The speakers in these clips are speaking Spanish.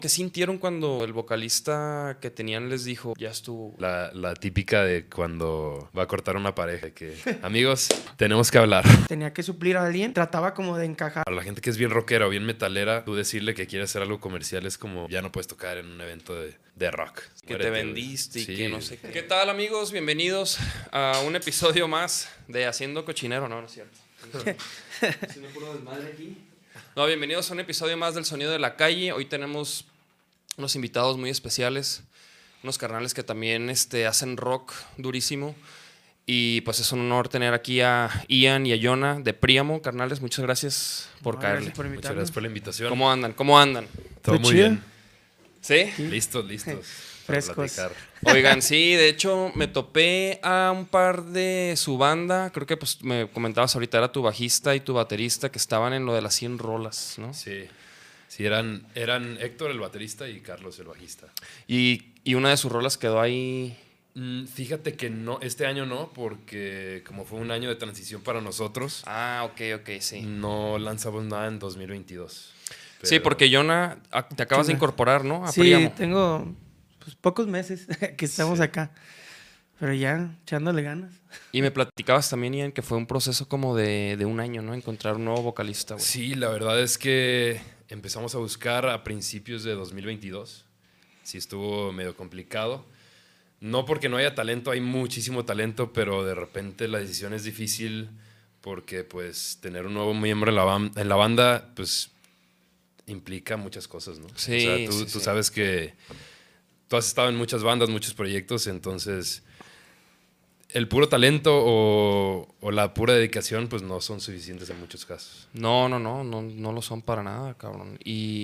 ¿Qué sintieron cuando el vocalista que tenían les dijo, ya estuvo? La típica de cuando va a cortar una pareja, que amigos, tenemos que hablar. Tenía que suplir a alguien, trataba como de encajar. Para la gente que es bien rockera o bien metalera, tú decirle que quieres hacer algo comercial es como ya no puedes tocar en un evento de rock. Que Muérete, te güey. vendiste y Sí. que no sé qué. ¿Qué tal, amigos? Bienvenidos a un episodio más de Haciendo Cochinero. No, no es cierto. Haciendo puro desmadre aquí. No, bienvenidos a un episodio más del Sonido de la Calle. Hoy tenemos unos invitados muy especiales, unos carnales que también hacen rock durísimo. Y pues es un honor tener aquí a Ian y a Jonah de Príamo. Carnales, muchas gracias por caerle. Gracias por Muchas invitarnos. gracias por la invitación. ¿Cómo andan? ¿Cómo andan? Todo Fue muy chido. bien. ¿Sí? Listos. para Frescos. platicar. Oigan, sí, de hecho me topé a un par de su banda. Creo que pues me comentabas ahorita, era tu bajista y tu baterista que estaban en lo de las 100 rolas, ¿no? Sí, eran Héctor el baterista y Carlos el bajista. Y una de sus rolas quedó ahí. Fíjate que no, este año no, porque como fue un año de transición para nosotros, Ah, ok, sí. no lanzamos nada en 2022. Sí, Pero- porque Jonah, te acabas de Sí, incorporar, ¿no? A Sí, Príamo. tengo pues, pocos meses que estamos Sí. acá. Pero ya, echándole ganas. Y me platicabas también, Ian, que fue un proceso como de un año, ¿no? Encontrar un nuevo vocalista, güey. Sí, la verdad es que empezamos a buscar a principios de 2022. Sí estuvo medio complicado. No porque no haya talento, hay muchísimo talento, pero de repente la decisión es difícil porque pues tener un nuevo miembro en la banda pues implica muchas cosas, ¿no? Sí, O sea, tú sí. sabes que tú has estado en muchas bandas, muchos proyectos, entonces el puro talento o la pura dedicación pues no son suficientes en muchos casos. No lo son para nada, cabrón.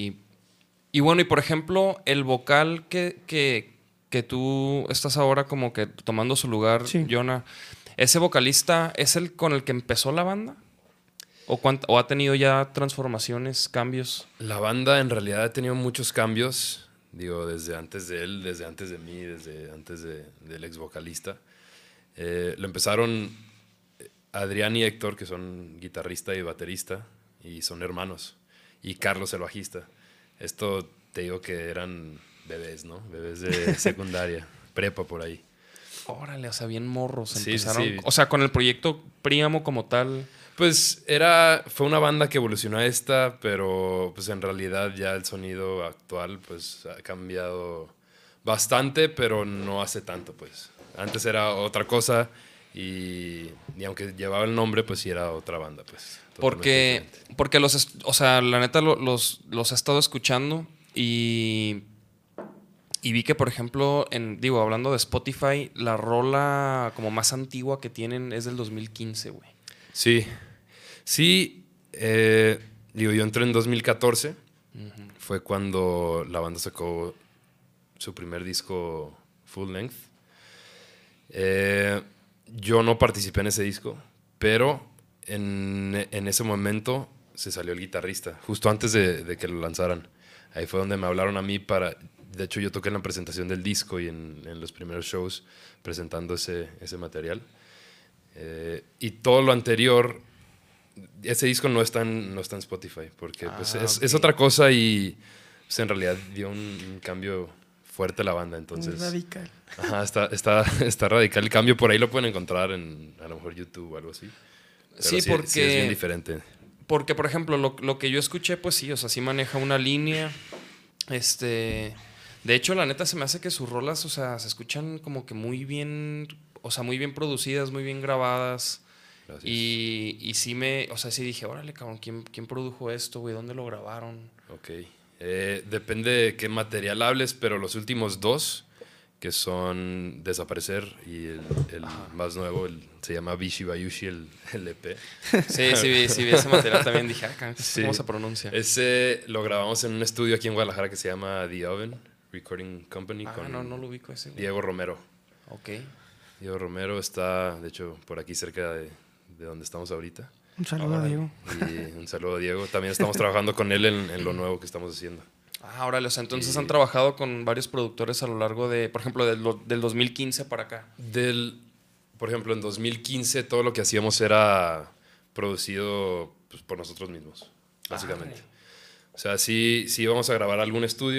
Y bueno, y por ejemplo, el vocal que tú estás ahora como que tomando su lugar, Sí. Jonah, ¿ese vocalista es el con el que empezó la banda? ¿O ha tenido ya transformaciones, cambios? La banda en realidad ha tenido muchos cambios, digo, desde antes de él, desde antes de mí, desde antes del ex vocalista. Lo empezaron Adrián y Héctor, que son guitarrista y baterista, y son hermanos, y Carlos el bajista. Esto te digo que eran bebés, ¿no? Bebés de secundaria, prepa por ahí. Órale, o sea, bien morros. Sí, Empezaron, sí. o sea, con el proyecto Príamo como tal. Pues fue una banda que evolucionó a esta, pero pues en realidad ya el sonido actual pues ha cambiado bastante, pero no hace tanto pues. Antes era otra cosa y aunque llevaba el nombre pues sí era otra banda pues. Porque o sea, la neta los he estado escuchando y vi que, por ejemplo, hablando de Spotify, la rola como más antigua que tienen es del 2015, güey. Sí, yo entré en 2014, fue cuando la banda sacó su primer disco full length. Yo no participé en ese disco, pero en ese momento se salió el guitarrista, justo antes de que lo lanzaran. Ahí fue donde me hablaron a mí de hecho yo toqué en la presentación del disco y en los primeros shows presentando ese material. Y todo lo anterior, ese disco no está en Spotify, porque pues, es otra cosa y pues, en realidad dio un cambio fuerte a la banda, entonces... Muy radical. Ajá, está radical el cambio, por ahí lo pueden encontrar en a lo mejor YouTube o algo así. Pero Sí, sí porque... es bien diferente. Porque, por ejemplo, lo que yo escuché, pues sí, o sea, sí maneja una línea. De hecho, la neta se me hace que sus rolas, o sea, se escuchan como que muy bien, o sea, muy bien producidas, muy bien grabadas. Gracias. Y sí o sea, sí dije, órale, cabrón, ¿quién produjo esto, güey? ¿Dónde lo grabaron? Ok. Depende de qué material hables, pero los últimos dos, que son Desaparecer y el más nuevo, se llama Bishi Bayushi, el EP. Sí, vi ese material también. Dije, Sí. ¿cómo se pronuncia? Ese lo grabamos en un estudio aquí en Guadalajara que se llama The Oven Recording Company con no lo ubico ese, güey. Diego Romero. Ok. Diego Romero está, de hecho, por aquí cerca de donde estamos ahorita. Un saludo a Diego. Y un saludo a Diego. También estamos trabajando con él en lo nuevo que estamos haciendo. Órale, o sea, entonces han trabajado con varios productores a lo largo de, por ejemplo, del 2015 para acá. Por ejemplo, en 2015 todo lo que hacíamos era producido pues, por nosotros mismos, básicamente. O sea, sí íbamos a grabar algún estudio,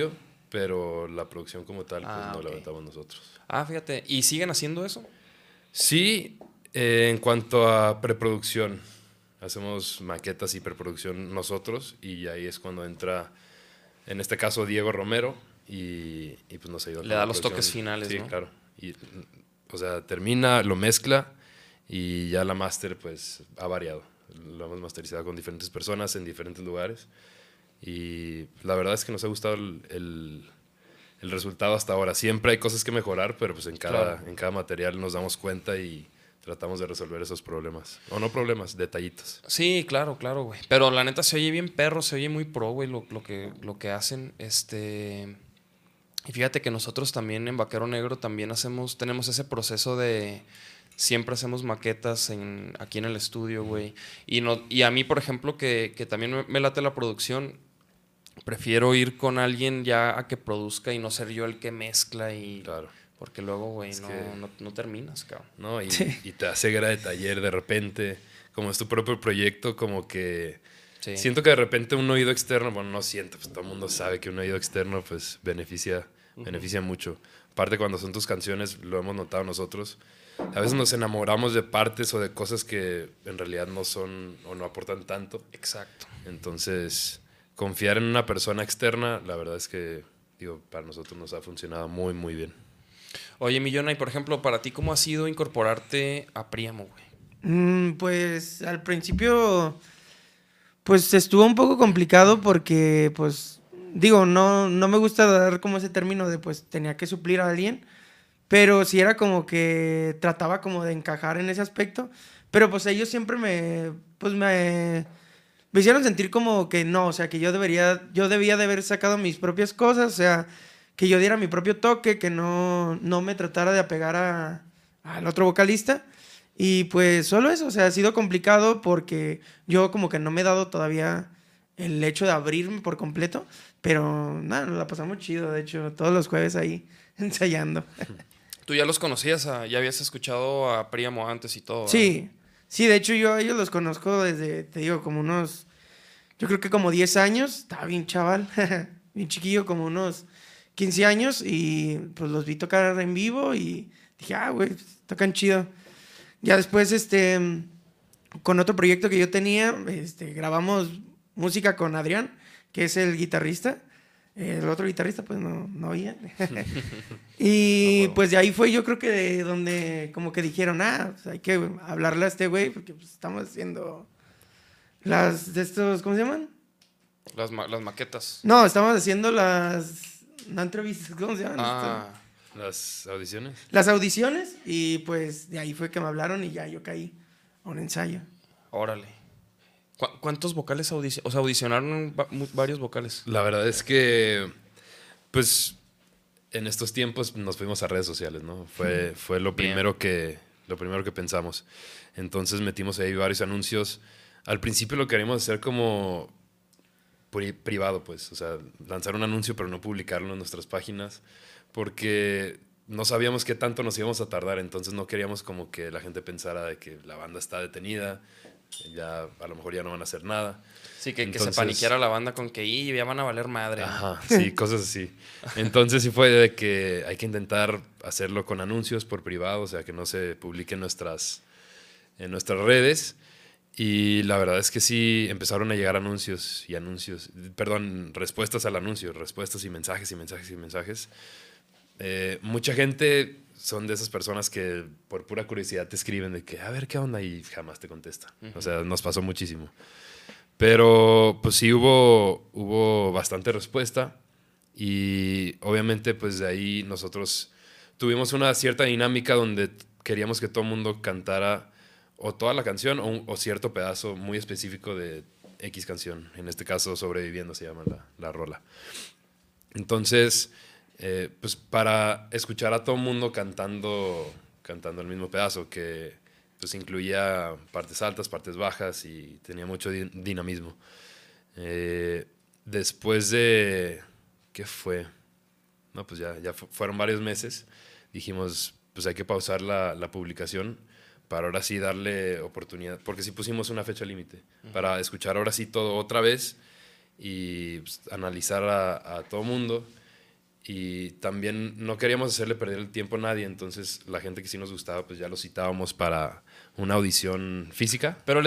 pero la producción como tal, pues no la ok. aventamos nosotros. Ah, fíjate. ¿Y siguen haciendo eso? Sí, en cuanto a preproducción, hacemos maquetas y preproducción nosotros y ahí es cuando entra, en este caso, Diego Romero y pues nos ayuda Le con da la los producción. toques finales, Sí, ¿no? claro. Y, o sea, termina, lo mezcla y ya la máster pues ha variado. Lo hemos masterizado con diferentes personas en diferentes lugares y la verdad es que nos ha gustado el resultado hasta ahora. Siempre hay cosas que mejorar, pero pues Claro. en cada material nos damos cuenta y tratamos de resolver esos problemas. O no problemas, detallitos. Sí, claro, claro, güey. Pero la neta se oye bien perro, se oye muy pro, güey, lo que hacen. Y fíjate que nosotros también en Vaquero Negro también tenemos ese proceso de siempre hacemos maquetas aquí en el estudio, güey. Y a mí, por ejemplo, que también me late la producción, prefiero ir con alguien ya a que produzca y no ser yo el que mezcla y Claro. porque luego, güey, Es no, que- no terminas, cabrón. ¿No? Y, Sí. y te hace gra de taller de repente, como es tu propio proyecto, como que Sí. siento que de repente un oído externo, bueno, no siento, pues todo el mundo sabe que un oído externo pues beneficia mucho. Aparte cuando son tus canciones, lo hemos notado nosotros, a veces nos enamoramos de partes o de cosas que en realidad no son o no aportan tanto. Exacto. Entonces, confiar en una persona externa, la verdad es que, digo, para nosotros nos ha funcionado muy, muy bien. Oye, Millona, y por ejemplo, para ti, ¿cómo ha sido incorporarte a Príamo, güey? Pues al principio, pues estuvo un poco complicado porque, pues, digo, no me gusta dar como ese término de, pues, tenía que suplir a alguien, pero sí era como que trataba como de encajar en ese aspecto, pero pues ellos siempre me hicieron sentir como que no, o sea, que yo debía de haber sacado mis propias cosas, o sea, que yo diera mi propio toque, que no me tratara de apegar al otro vocalista. Y pues solo eso, o sea, ha sido complicado porque yo como que no me he dado todavía el hecho de abrirme por completo, pero nada, nos la pasamos chido, de hecho, todos los jueves ahí ensayando. Tú ya los conocías, ya habías escuchado a Príamo antes y todo, ¿verdad? Sí, sí, de hecho yo a ellos los conozco desde, te digo, yo creo que como 10 años, estaba bien chaval, bien chiquillo, como unos 15 años, y pues los vi tocar en vivo y dije, güey, pues, tocan chido. Ya después, con otro proyecto que yo tenía, grabamos música con Adrián, que es el guitarrista. El otro guitarrista, pues no oía. Y huevo. pues de ahí fue yo creo que de donde como que dijeron, pues hay que hablarle a este güey porque pues, estamos haciendo de estos, ¿cómo se llaman? Las maquetas. No, estamos haciendo no entrevistas, ¿cómo se llaman? Ah, Las audiciones. Las audiciones y pues de ahí fue que me hablaron y ya yo caí a un ensayo. órale. ¿Cuántos vocales o sea, audicionaron varios vocales? La verdad es que, pues, en estos tiempos nos fuimos a redes sociales, ¿no? Fue lo Bien. lo primero que pensamos. Entonces metimos ahí varios anuncios. Al principio lo queríamos hacer como privado, pues. O sea, lanzar un anuncio pero no publicarlo en nuestras páginas porque no sabíamos qué tanto nos íbamos a tardar. Entonces no queríamos como que la gente pensara de que la banda está detenida, ya a lo mejor ya no van a hacer nada. Sí, que se Entonces- paniqueara la banda con que ya van a valer madre, ¿no? Ajá, sí, cosas así. Entonces sí fue de que hay que intentar hacerlo con anuncios por privado, o sea, que no se publique en nuestras redes. Y la verdad es que sí empezaron a llegar anuncios y anuncios, perdón, respuestas al anuncio, respuestas y mensajes y mensajes y mensajes. Mucha gente son de esas personas que por pura curiosidad te escriben de que a ver qué onda y jamás te contestan. O sea, nos pasó muchísimo. Pero pues sí hubo bastante respuesta y obviamente pues de ahí nosotros tuvimos una cierta dinámica donde queríamos que todo el mundo cantara o toda la canción o cierto pedazo muy específico de X canción. En este caso, Sobreviviendo se llama la rola. Entonces, pues para escuchar a todo el mundo cantando el mismo pedazo, que pues incluía partes altas, partes bajas y tenía mucho dinamismo. Después de... ¿Qué fue? No, pues ya fueron varios meses. Dijimos, pues hay que pausar la publicación para ahora sí darle oportunidad, porque sí pusimos una fecha límite, para escuchar ahora sí todo otra vez y pues, analizar a todo mundo Y también no queríamos hacerle perder el tiempo a nadie, entonces la gente que sí nos gustaba, pues ya lo citábamos para una audición física. Pero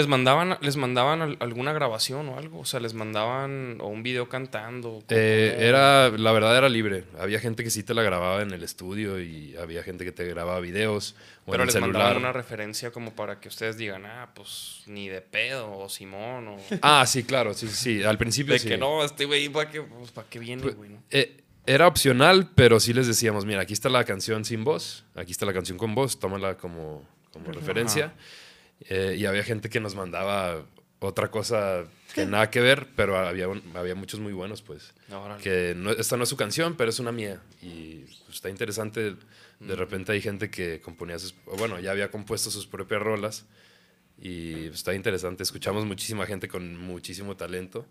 alguna grabación o algo, o sea, les mandaban o un video cantando. La verdad era libre. Había gente que sí te la grababa en el estudio y había gente que te grababa videos o Pero en el les celular. mandaban una referencia como para que ustedes digan, pues ni de pedo, o Simón, o... Sí, claro, sí. Al principio De sí. que no, este güey, ¿para qué viene, Pues, güey? ¿No? Era opcional, pero sí les decíamos, mira, aquí está la canción sin voz, aquí está la canción con voz, tómala como referencia. Y había gente que nos mandaba otra cosa que nada que ver, pero había muchos muy buenos, pues. Órale. Que esta no es su canción, pero es una mía. Y pues, está interesante. De repente hay gente que componía ya había compuesto sus propias rolas. Y pues, está interesante. Escuchamos muchísima gente con muchísimo talento.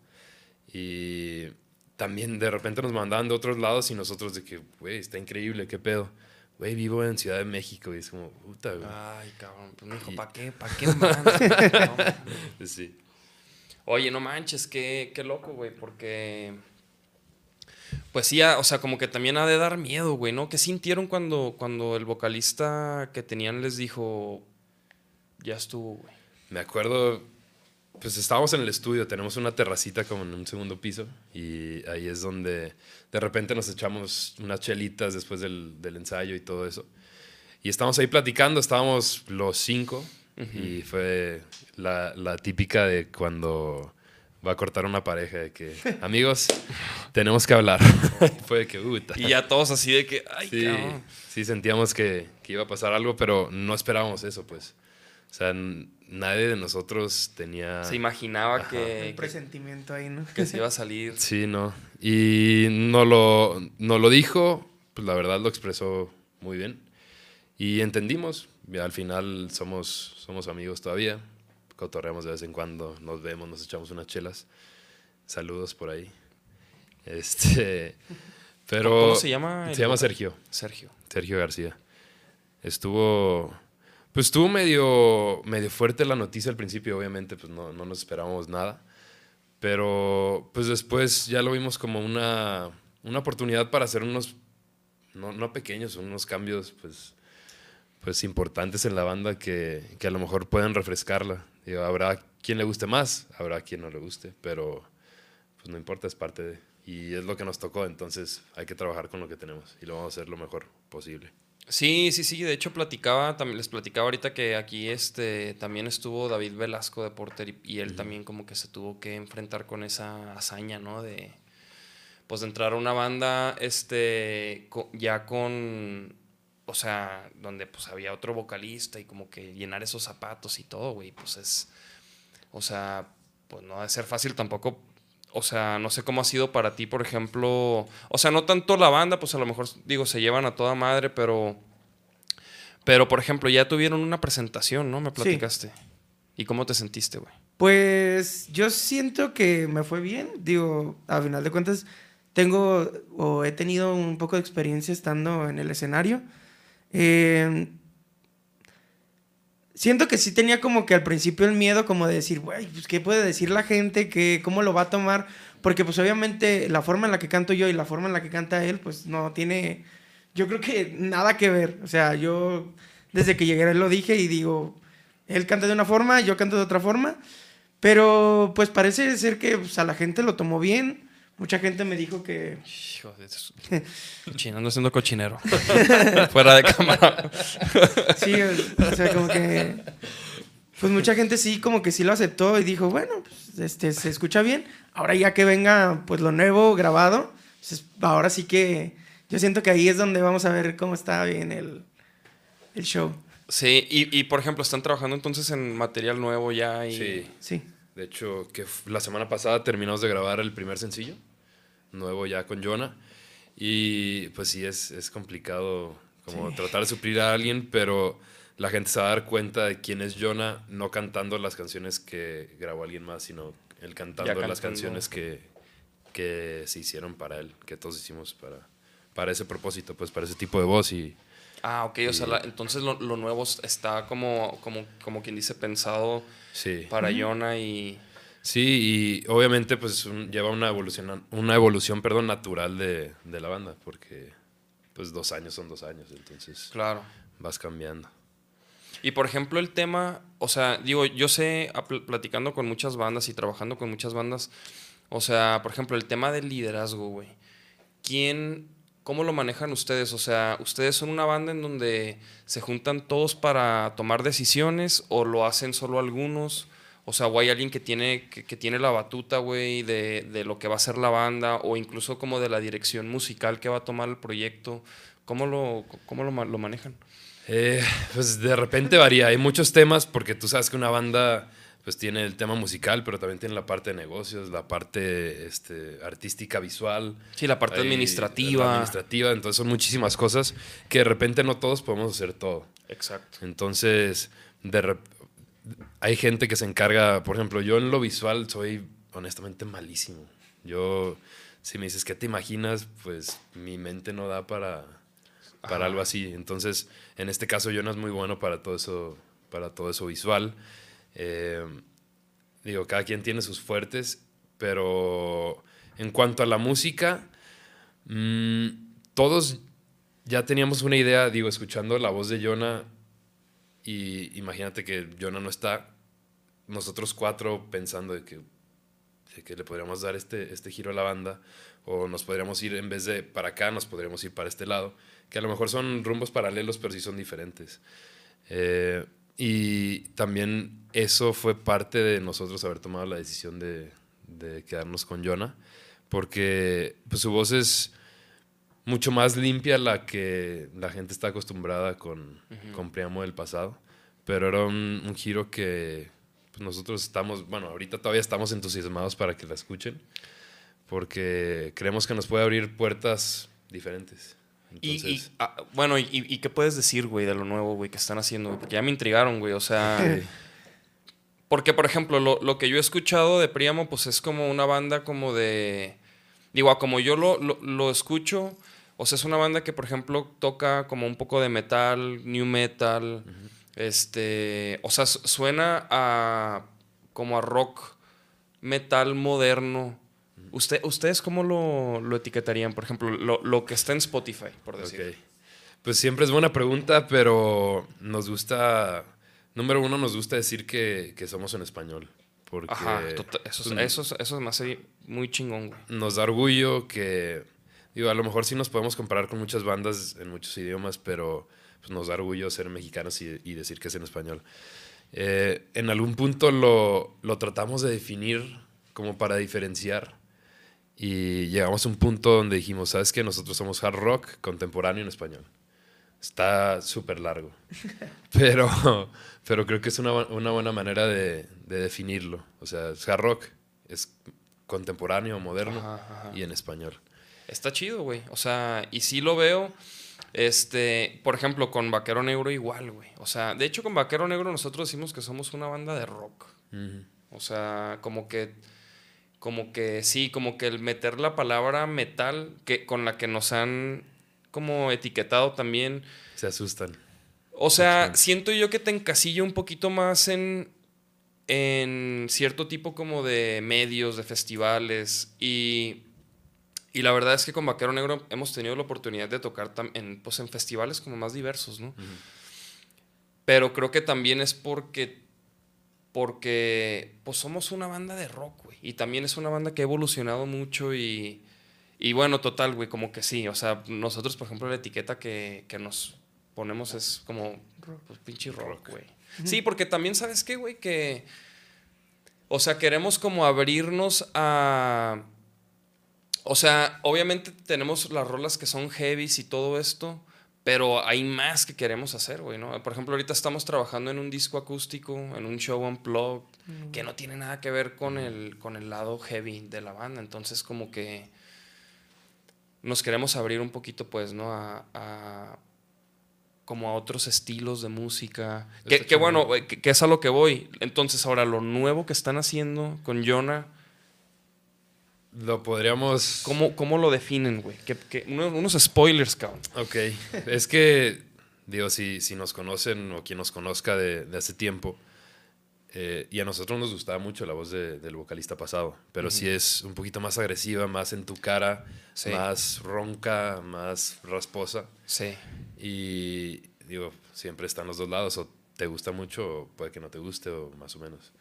Y también de repente nos mandaban de otros lados y nosotros de que, güey, está increíble, qué pedo. Güey, vivo en Ciudad de México y es como, puta, güey. Ay, cabrón, pues me dijo, ¿para qué? ¿Para qué más? No. Sí. Oye, no manches, qué loco, güey, porque... Pues sí, o sea, como que también ha de dar miedo, güey, ¿no? ¿Qué sintieron cuando el vocalista que tenían les dijo, ya estuvo, güey? Me acuerdo, pues estábamos en el estudio, tenemos una terracita como en un segundo piso y ahí es donde de repente nos echamos unas chelitas después del ensayo y todo eso. Y estábamos ahí platicando, estábamos los 5 y fue la típica de cuando va a cortar una pareja de que, amigos, tenemos que hablar. Fue de que, Y ya todos así de que, ay, sí, cabrón. sí sentíamos que iba a pasar algo, pero no esperábamos eso, pues. O sea, nadie de nosotros tenía... Se imaginaba Un presentimiento ahí, ¿no? que se iba a salir. Sí, no. Y no lo dijo, pues la verdad lo expresó muy bien. Y entendimos. Al final somos amigos todavía. Cotorreamos de vez en cuando, nos vemos, nos echamos unas chelas. Saludos por ahí. Pero ¿Cómo se llama? Se llama Sergio. Sergio García. Estuvo medio fuerte la noticia al principio, obviamente, pues no nos esperábamos nada. Pero pues después ya lo vimos como una oportunidad para hacer unos, no pequeños, unos cambios pues importantes en la banda que a lo mejor pueden refrescarla. Digo, habrá quien le guste más, habrá quien no le guste, pero pues no importa, es parte de... Y es lo que nos tocó, entonces hay que trabajar con lo que tenemos y lo vamos a hacer lo mejor posible. Sí, de hecho les platicaba ahorita que aquí también estuvo David Velasco de Porter y él también como que se tuvo que enfrentar con esa hazaña, ¿no? De entrar a una banda ya con, o sea, donde pues había otro vocalista y como que llenar esos zapatos y todo, güey, pues o sea, pues no ha de ser fácil tampoco. O sea, no sé cómo ha sido para ti, por ejemplo. O sea, no tanto la banda, pues a lo mejor, digo, se llevan a toda madre, pero por ejemplo, ya tuvieron una presentación, ¿no? Me platicaste. Sí. ¿Y cómo te sentiste, güey? Pues yo siento que me fue bien. Digo, a final de cuentas, he tenido un poco de experiencia estando en el escenario. Siento que sí tenía como que al principio el miedo como de decir, güey, pues ¿qué puede decir la gente? ¿Cómo lo va a tomar? Porque pues obviamente la forma en la que canto yo y la forma en la que canta él, pues no tiene, yo creo que nada que ver. O sea, yo desde que llegué lo dije y digo, él canta de una forma, yo canto de otra forma. Pero pues parece ser que pues, a la gente lo tomó bien. Mucha gente me dijo que... Hijo de cochinando, haciendo cochinero. Fuera de cámara. Sí, o sea, como que... Pues mucha gente sí, como que sí lo aceptó y dijo, bueno, pues se escucha bien. Ahora ya que venga pues lo nuevo grabado, pues, ahora sí que... Yo siento que ahí es donde vamos a ver cómo está bien el show. Sí, y por ejemplo, ¿están trabajando entonces en material nuevo ya? Sí. De hecho, que la semana pasada terminamos de grabar el primer sencillo nuevo ya con Jonah y pues sí es complicado como tratar de suplir a alguien, pero la gente se va a dar cuenta de quién es Jonah no cantando las canciones que grabó alguien más, sino él cantando las canciones que se hicieron para él, que todos hicimos para ese propósito, pues para ese tipo de voz y... Ok, o sea, entonces lo nuevo está como quien dice pensado para Jonah y... Sí, y obviamente pues lleva una evolución, perdón, natural de la banda, porque pues 2 años son 2 años, entonces Claro. vas cambiando. Y por ejemplo el tema, o sea, digo, yo sé, platicando con muchas bandas y trabajando con muchas bandas, o sea, por ejemplo, el tema del liderazgo, güey. ¿Cómo lo manejan ustedes? O sea, ¿ustedes son una banda en donde se juntan todos para tomar decisiones o lo hacen solo algunos? O sea, o hay alguien que tiene la batuta, güey, de lo que va a ser la banda o incluso como de la dirección musical que va a tomar el proyecto. ¿Cómo lo manejan? Pues de repente varía. Hay muchos temas porque tú sabes que una banda pues tiene el tema musical, pero también tiene la parte de negocios, la parte artística visual. Sí, la parte La administrativa. entonces son muchísimas cosas que de repente no todos podemos hacer todo. Exacto. Entonces, hay gente que se encarga, por ejemplo, yo en lo visual soy honestamente malísimo. Si me dices, ¿qué te imaginas? Pues mi mente no da para algo así. Entonces, en este caso, yo no es muy bueno para todo eso visual. Digo, cada quien tiene sus fuertes, pero en cuanto a la música, todos ya teníamos una idea, digo, escuchando la voz de Jonah, y imagínate que Jonah no está, nosotros 4 pensando de que le podríamos dar este giro a la banda, o nos podríamos ir, en vez de para acá, nos podríamos ir para este lado, que a lo mejor son rumbos paralelos, pero sí son diferentes. Y también eso fue parte de nosotros haber tomado la decisión de quedarnos con Jonah, porque pues, su voz es mucho más limpia la que la gente está acostumbrada con Priamo del pasado, pero era un giro que pues, nosotros estamos, bueno, ahorita todavía estamos entusiasmados para que la escuchen, porque creemos que nos puede abrir puertas diferentes. Entonces, Bueno, ¿y qué puedes decir, güey, de lo nuevo, güey, que están haciendo? Porque ya me intrigaron, güey, o sea... Porque, por ejemplo, lo que yo he escuchado de Priamo, pues es como una banda como de... Digo, como yo lo escucho, o sea, es una banda que, por ejemplo, toca como un poco de metal, new metal, o sea, suena como a rock metal moderno. ¿Ustedes cómo lo etiquetarían? Por ejemplo, lo que está en Spotify, por decir. okay. Pues siempre es buena pregunta, pero nos gusta... Número 1, nos gusta decir que somos en español. Porque Ajá, eso me hace muy chingón, güey. Nos da orgullo que... Digo, a lo mejor sí nos podemos comparar con muchas bandas en muchos idiomas, pero pues, nos da orgullo ser mexicanos y decir que es en español. En algún punto lo tratamos de definir como para diferenciar. Y llegamos a un punto donde dijimos, ¿sabes qué? Nosotros somos hard rock contemporáneo en español. Está súper largo. Pero creo que es una buena manera de definirlo. O sea, es hard rock, es contemporáneo, moderno Ajá. y en español. Está chido, güey. O sea, y sí lo veo. Por ejemplo, con Vaquero Negro igual, güey. O sea, de hecho con Vaquero Negro nosotros decimos que somos una banda de rock. O sea, como que sí, como que el meter la palabra metal con la que nos han como etiquetado también. Se asustan. O sea, siento yo que te encasillo un poquito más en cierto tipo como de medios, de festivales. Y la verdad es que con Vaquero Negro hemos tenido la oportunidad de tocar en festivales como más diversos, ¿no? Pero creo que también es porque pues somos una banda de rock, güey. Y también es una banda que ha evolucionado mucho y bueno, total, güey, como que sí. O sea, nosotros, por ejemplo, la etiqueta que nos ponemos es como, pues, pinche rock, güey. Sí, porque también, ¿sabes qué, güey? Que, o sea, queremos como abrirnos a... O sea, obviamente tenemos las rolas que son heavies y todo esto, pero hay más que queremos hacer, güey, ¿no? Por ejemplo, ahorita estamos trabajando en un disco acústico, en un show unplugged, que no tiene nada que ver con el lado heavy de la banda. Entonces, como que nos queremos abrir un poquito, pues, ¿no? Como a otros estilos de música. Que bueno, que es a lo que voy. Entonces, ahora, lo nuevo que están haciendo con Jonah... Lo podríamos... ¿Cómo lo definen, güey? Unos spoilers, cabrón. Ok. Es que, digo, si nos conocen o quien nos conozca de hace tiempo, Y a nosotros nos gustaba mucho la voz del vocalista pasado, pero sí es un poquito más agresiva, más en tu cara, Sí. más ronca, más rasposa. Sí. Y digo, siempre están los dos lados, o te gusta mucho o puede que no te guste, o más o menos.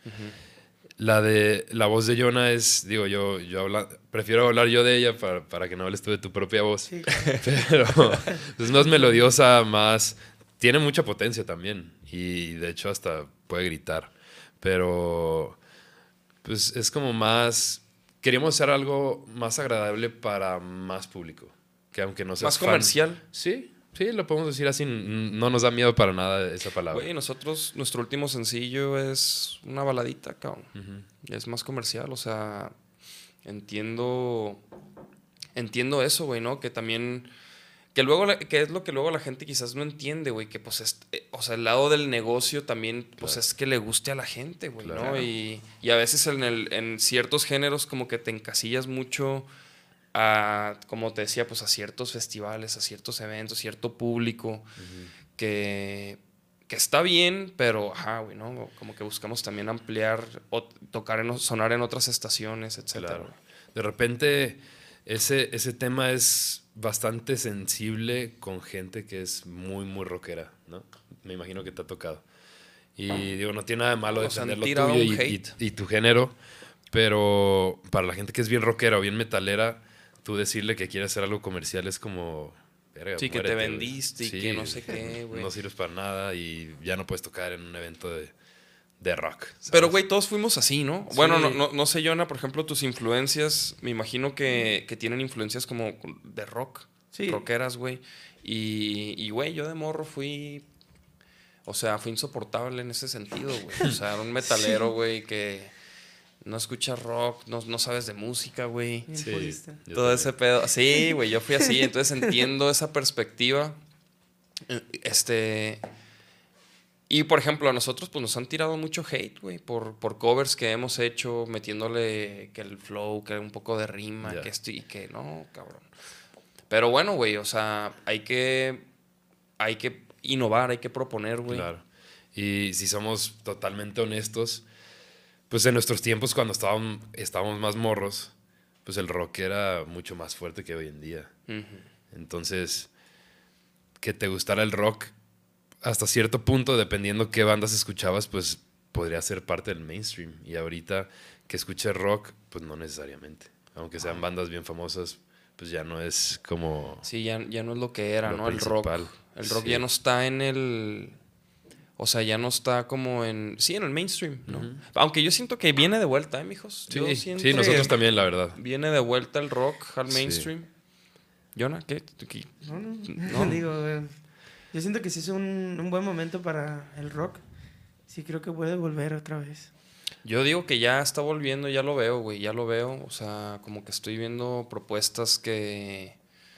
La voz de Jonah es, digo, yo prefiero hablar yo de ella para que no hables tú de tu propia voz. Sí, claro. Pero es más melodiosa, más... Tiene mucha potencia también. Y de hecho hasta puede gritar. Pero pues es como más... Queríamos hacer algo más agradable para más público. Que aunque no seas Más fan- comercial. Sí, sí, lo podemos decir así. No nos da miedo para nada esa palabra. Güey, nosotros, nuestro último sencillo es una baladita, cabrón. Es más comercial, o sea, entiendo eso, güey, ¿no? Que también, que luego, que es lo que luego la gente quizás no entiende, güey, que pues, o sea, el lado del negocio también, pues Claro. es que le guste a la gente, güey, Claro. ¿no? Y a veces en ciertos géneros como que te encasillas mucho a, como te decía, pues a ciertos festivales, a ciertos eventos, cierto público, que está bien, pero, ajá, güey, ¿no? Como que buscamos también ampliar, o tocar, sonar en otras estaciones, etcétera. Claro. De repente, ese tema es bastante sensible con gente que es muy, muy rockera, ¿no? Me imagino que te ha tocado. Y digo, no tiene nada de malo Nos han defender lo tirado tuyo un hate. y tu género, pero para la gente que es bien rockera o bien metalera, tú decirle que quieres hacer algo comercial es como... verga, Sí, que te muérete, güey. vendiste y Sí, que no sé qué, güey. no sirves para nada y ya no puedes tocar en un evento de rock. ¿sabes? Pero, güey, todos fuimos así, ¿no? Sí. Bueno, no sé, Jonah, por ejemplo, tus influencias, me imagino que tienen influencias como de rock, Sí. rockeras, güey. Y, güey, yo de morro o sea, fui insoportable en ese sentido, güey. O sea, era un metalero, güey, que no escucha rock, no sabes de música, güey. Bien Sí, purista. yo Todo también. ese pedo. Sí, güey, yo fui así, entonces entiendo esa perspectiva. Y por ejemplo, a nosotros pues nos han tirado mucho hate, güey, por covers que hemos hecho, metiéndole que el flow, que un poco de rima, Ya. que esto y que no, cabrón. Pero bueno, güey, o sea, hay que innovar, hay que proponer, güey. Claro. Y si somos totalmente honestos, pues en nuestros tiempos cuando estábamos más morros, pues el rock era mucho más fuerte que hoy en día. Ujú. Entonces, que te gustara el rock hasta cierto punto, dependiendo qué bandas escuchabas, pues podría ser parte del mainstream. Y ahorita que escuches rock, pues no necesariamente. Aunque sean bandas bien famosas, pues ya no es como... Sí, ya no es lo que era, Lo ¿no? El rock. principal. El rock Sí. ya no está en el... O sea, ya no está como en... Sí, en el mainstream, ¿no? Aunque yo siento que viene de vuelta, mijos? Yo Sí, siento sí, nosotros que también, la verdad. viene de vuelta el rock al Sí. mainstream. Jonah, ¿qué? No. Digo, yo siento que sí es un buen momento para el rock. Sí, creo que puede volver otra vez. Yo digo que ya está volviendo, ya lo veo, güey, ya lo veo. O sea, como que estoy viendo propuestas que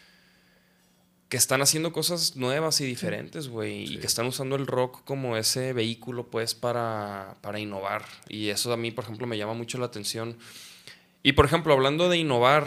están haciendo cosas nuevas y diferentes, güey. Sí. Y que están usando el rock como ese vehículo, pues, para innovar. Y eso a mí, por ejemplo, me llama mucho la atención. Y, por ejemplo, hablando de innovar,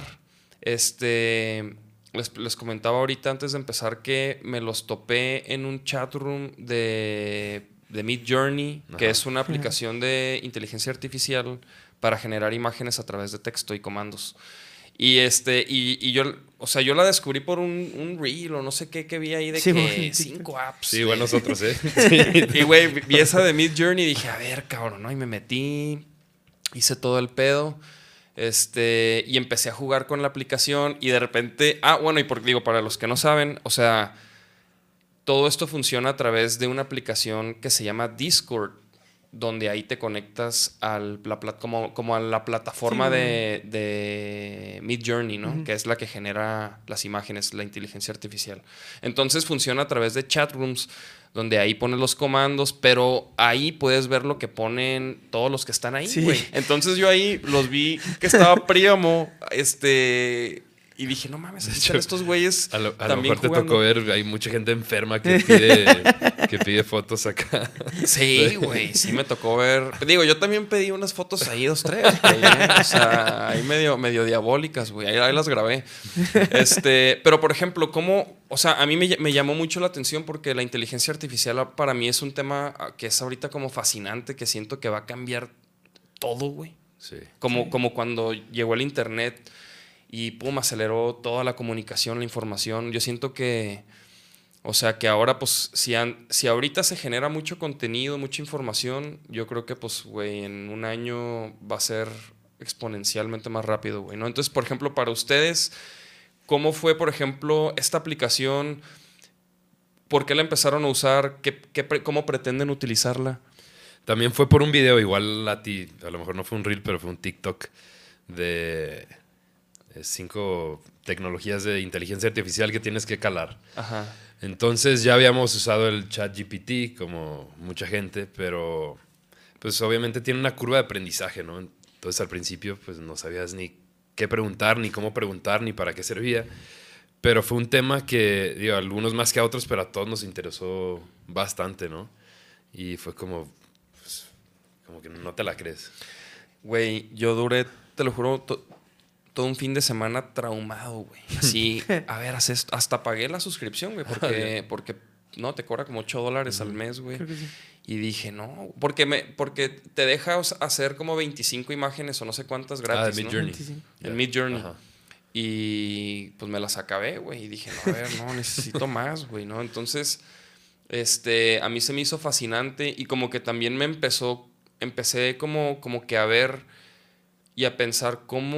les comentaba ahorita antes de empezar que me los topé en un chat room de Midjourney, que Ajá. es una aplicación de inteligencia artificial para generar imágenes a través de texto y comandos. Y yo, o sea, yo la descubrí por un reel o no sé qué que vi ahí de Sí, bueno, que en TikTok. 5 apps. Sí, igual nosotros, ¿eh? Sí. Y güey, vi esa de Midjourney y dije, a ver, cabrón, ¿no? Y me metí, hice todo el pedo. Y empecé a jugar con la aplicación y de repente, bueno, y digo, para los que no saben, o sea, todo esto funciona a través de una aplicación que se llama Discord, donde ahí te conectas como a la plataforma Sí, de Midjourney, ¿no? Ujú. Que es la que genera las imágenes, la inteligencia artificial. Entonces funciona a través de chat rooms, donde ahí pones los comandos, pero ahí puedes ver lo que ponen todos los que están ahí, Sí. güey. Entonces yo ahí los vi que estaba Príamo, Y dije, no mames, están estos güeyes A lo también mejor te jugando. tocó ver, hay mucha gente enferma que pide fotos acá. Sí, güey, sí me tocó ver. Digo, yo también pedí unas fotos ahí, 2, 3, güey, o sea, ahí medio diabólicas, güey, ahí las grabé. Pero por ejemplo, ¿cómo? O sea, a mí me llamó mucho la atención porque la inteligencia artificial para mí es un tema que es ahorita como fascinante, que siento que va a cambiar todo, güey. Sí. Como cuando llegó el internet y pum, aceleró toda la comunicación, la información. Yo siento que, o sea, que ahora, pues, si ahorita se genera mucho contenido, mucha información, yo creo que, pues, güey, en un año va a ser exponencialmente más rápido, güey, ¿no? Entonces, por ejemplo, para ustedes, ¿cómo fue, por ejemplo, esta aplicación? ¿Por qué la empezaron a usar? ¿Cómo pretenden utilizarla? También fue por un video, igual a ti, a lo mejor no fue un reel, pero fue un TikTok de 5 tecnologías de inteligencia artificial que tienes que calar. Ajá. Entonces ya habíamos usado el ChatGPT como mucha gente, pero pues obviamente tiene una curva de aprendizaje, ¿no? Entonces al principio pues no sabías ni qué preguntar, ni cómo preguntar, ni para qué servía. Pero fue un tema que, digo, a algunos más que a otros, pero a todos nos interesó bastante, ¿no? Y fue como, pues, como que no te la crees. Güey, yo duré, te lo juro, todo un fin de semana traumado, güey. Así, a ver, haz esto. Hasta pagué la suscripción, güey, porque no, te cobra como $8 al mes, güey. Creo que sí. Y dije, no, porque te deja hacer como 25 imágenes o no sé cuántas gratis, de ¿no? Midjourney. Sí, sí. En Midjourney. Ajá. Y pues me las acabé, güey. Y dije, no, a ver, no, necesito más, güey, ¿no? Entonces, a mí se me hizo fascinante y como que también empecé como que a ver y a pensar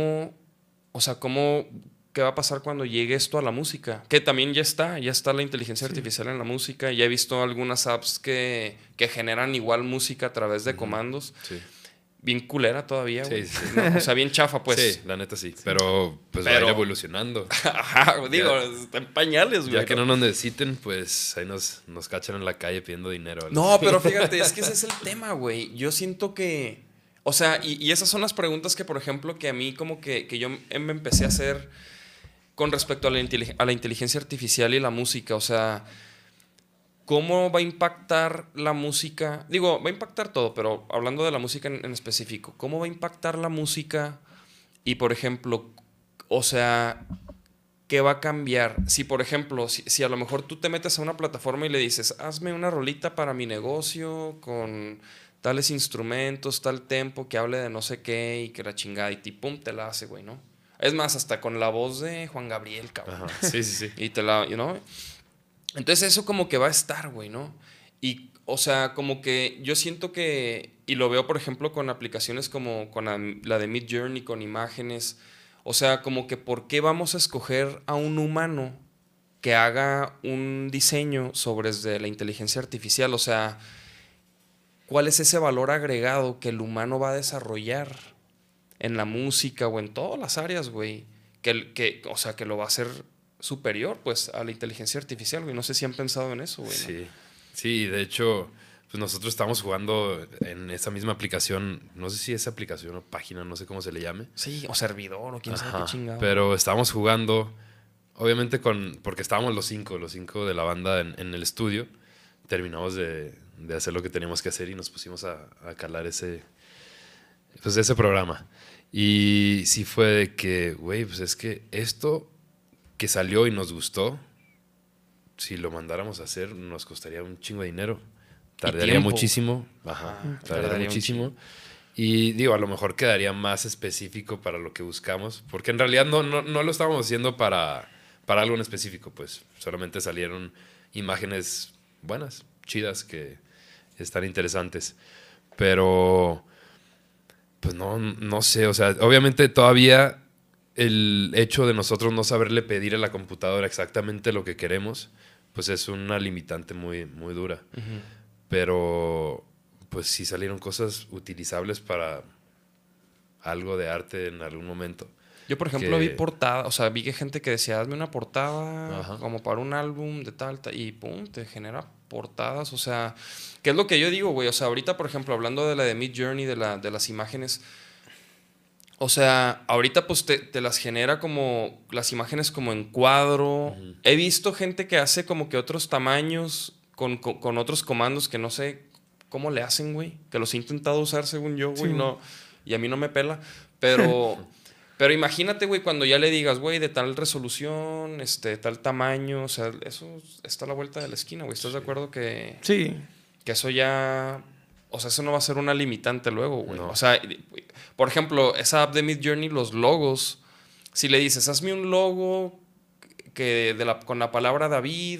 o sea, qué va a pasar cuando llegue esto a la música. Que también ya está la inteligencia artificial en la música. Ya he visto algunas apps que generan igual música a través de comandos. Sí. Bien culera todavía, güey. Sí, sí. ¿No? O sea, bien chafa, pues. Sí, la neta sí. Pero pues va a ir evolucionando. Ajá, digo, está en pañales, güey. Ya que no nos necesiten, pues ahí nos cachan en la calle pidiendo dinero. No, pero fíjate, es que ese es el tema, güey. Yo siento que... O sea, y esas son las preguntas que, por ejemplo, que a mí como que yo me empecé a hacer con respecto a la inteligencia artificial y la música. O sea, ¿cómo va a impactar la música? Digo, va a impactar todo, pero hablando de la música en específico, ¿cómo va a impactar la música? Y, por ejemplo, o sea, ¿qué va a cambiar? Si, por ejemplo, si a lo mejor tú te metes a una plataforma y le dices, hazme una rolita para mi negocio con tales instrumentos, tal tempo, que hable de no sé qué y que la chingada, y pum, te la hace, güey, ¿no? Es más, hasta con la voz de Juan Gabriel, cabrón. Ajá. Sí, sí, sí. Y te la, ¿no? Entonces eso como que va a estar, güey, ¿no? Y, o sea, como que yo siento que, y lo veo, por ejemplo, con aplicaciones como con la de Midjourney, con imágenes, o sea, como que ¿por qué vamos a escoger a un humano que haga un diseño sobre desde la inteligencia artificial? O sea, ¿cuál es ese valor agregado que el humano va a desarrollar en la música o en todas las áreas, güey? O sea, que lo va a hacer superior, pues, a la inteligencia artificial, güey. No sé si han pensado en eso, güey, ¿no? Sí, sí, de hecho, pues nosotros estamos jugando en esa misma aplicación, no sé si es aplicación o página, no sé cómo se le llame. Sí, o servidor, o quién sabe qué chingado. Pero estábamos jugando, obviamente porque estábamos los cinco de la banda en el estudio, terminamos de hacer lo que teníamos que hacer y nos pusimos a calar ese programa. Y sí fue de que, güey, pues es que esto que salió y nos gustó, si lo mandáramos a hacer, nos costaría un chingo de dinero. Tardaría muchísimo. Ajá, tardaría muchísimo. Y digo, a lo mejor quedaría más específico para lo que buscamos, porque en realidad no lo estábamos haciendo para algo en específico, pues solamente salieron imágenes buenas, chidas, que están interesantes. Pero pues no sé, o sea, obviamente todavía el hecho de nosotros no saberle pedir a la computadora exactamente lo que queremos, pues es una limitante muy, muy dura. Uh-huh. Pero pues sí salieron cosas utilizables para algo de arte en algún momento. Yo, por ejemplo, vi portada, o sea, vi que gente que decía, hazme una portada, ajá, como para un álbum de tal, y pum, te genera portadas, o sea, ¿qué es lo que yo digo, güey? O sea, ahorita, por ejemplo, hablando de la de Midjourney, de las imágenes, O sea, ahorita pues te las genera como las imágenes como en cuadro. He visto gente que hace como que otros tamaños con otros comandos que no sé cómo le hacen, güey. Que los he intentado usar según yo, güey, Sí. no. Y a mí no me pela. Pero, pero imagínate, güey, cuando ya le digas, güey, de tal resolución, tal tamaño. O sea, eso está a la vuelta de la esquina, güey. ¿Estás de acuerdo que Sí. eso ya... O sea, eso no va a ser una limitante luego, güey. No. O sea, por ejemplo, esa app de Midjourney, los logos, si le dices, hazme un logo con la palabra David,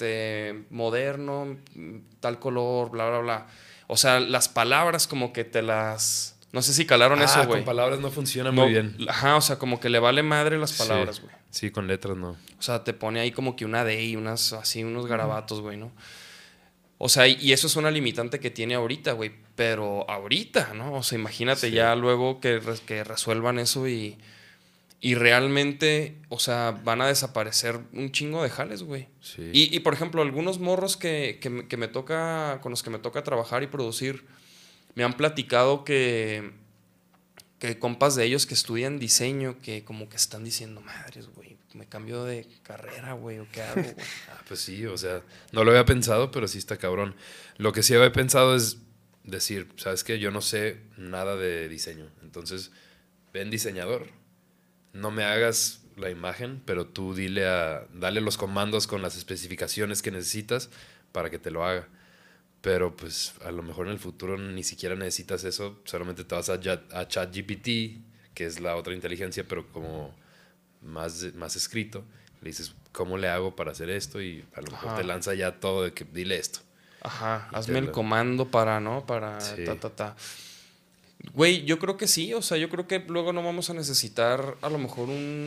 moderno, tal color, bla, bla, bla. O sea, las palabras como que te las... No sé si calaron eso, güey. Con palabras no funciona No, muy bien. Ajá, o sea, como que le vale madre las palabras, Sí. güey. Sí, con letras no. O sea, te pone ahí como que una D y unos garabatos, güey, ¿no? O sea, y eso es una limitante que tiene ahorita, güey. Pero ahorita, ¿no? O sea, imagínate Sí. ya luego que resuelvan eso y realmente, o sea, van a desaparecer un chingo de jales, güey. Sí. Y, por ejemplo, algunos morros que me toca, con los que me toca trabajar y producir, me han platicado que compas de ellos que estudian diseño, que como que están diciendo, madres, güey, me cambio de carrera, güey, o qué hago, güey. Pues sí, o sea, no lo había pensado, pero sí está cabrón. Lo que sí había pensado es decir, ¿sabes qué? Yo no sé nada de diseño. Entonces, ven diseñador, no me hagas la imagen, pero tú dale los comandos con las especificaciones que necesitas para que te lo haga. Pero pues a lo mejor en el futuro ni siquiera necesitas eso, solamente te vas a ChatGPT, que es la otra inteligencia, pero como más escrito. Le dices, ¿cómo le hago para hacer esto? Y a lo mejor Ajá. te lanza ya todo de que dile esto. Ajá, Y hazme el te lo- comando para, ¿no? Para Sí. ta. Güey, yo creo que sí, o sea, yo creo que luego no vamos a necesitar a lo mejor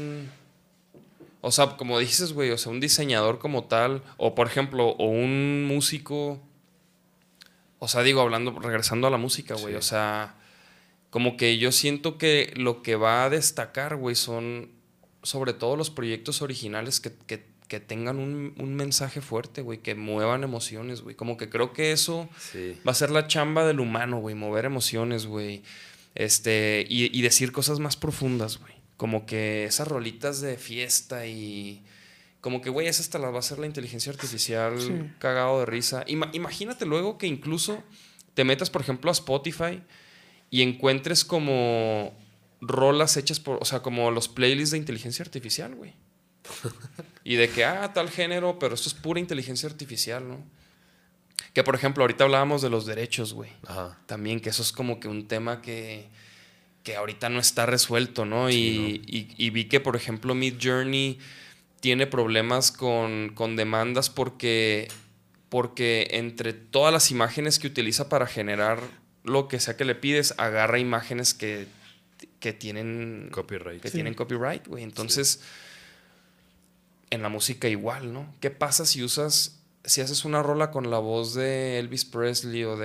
o sea, como dices, güey, o sea, un diseñador como tal, o por ejemplo, o un músico, o sea, digo, regresando a la música, güey, Sí. o sea, como que yo siento que lo que va a destacar, güey, son sobre todo los proyectos originales que tengan un mensaje fuerte, güey, que muevan emociones, güey. Como que creo que eso Sí. va a ser la chamba del humano, güey, mover emociones, güey. Y decir cosas más profundas, güey. Como que esas rolitas de fiesta y... Como que, güey, esa hasta las va a hacer la inteligencia artificial Sí. cagado de risa. Imagínate luego que incluso te metas, por ejemplo, a Spotify y encuentres como rolas hechas por, o sea, como los playlists de inteligencia artificial, güey. Y de que, tal género, pero esto es pura inteligencia artificial, ¿no? Que, por ejemplo, ahorita hablábamos de los derechos, güey. Ajá. También, que eso es como que un tema que ahorita no está resuelto, ¿no? Sí, Y vi que, por ejemplo, Midjourney tiene problemas con demandas porque entre todas las imágenes que utiliza para generar lo que sea que le pides, agarra imágenes que tienen Copyright. que Sí. tienen copyright, güey. Entonces, en la música igual, ¿no? ¿Qué pasa si haces una rola con la voz de Elvis Presley o